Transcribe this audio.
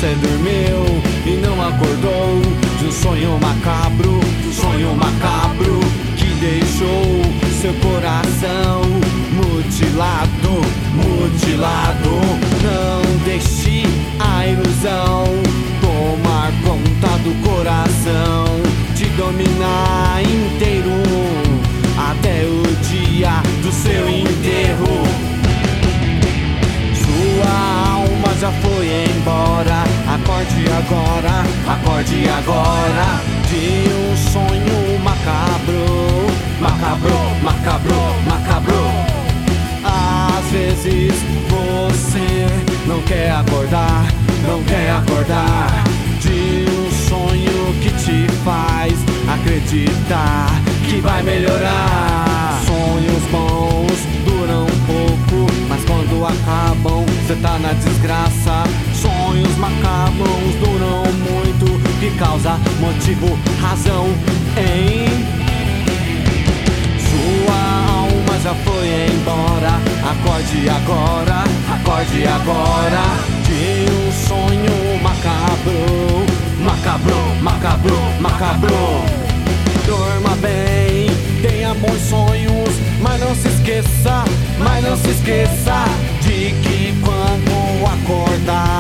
Você dormiu e não acordou de um sonho macabro que deixou seu coração mutilado. Não deixe a ilusão tomar conta do coração, te dominar inteiro até o dia do seu enterro. Sua alma já foi embora. Acorde agora de um sonho macabro. Às vezes você não quer acordar de um sonho que te faz acreditar que vai melhorar. Sonhos bons duram pouco, mas quando acabam cê tá na desgraça. Sonhos macabros duram muito, que causa, motivo, razão em sua alma já foi embora. Acorde agora de um sonho macabro. Dorma bem, tenha bons sonhos, mas não se esqueça de que quando acordar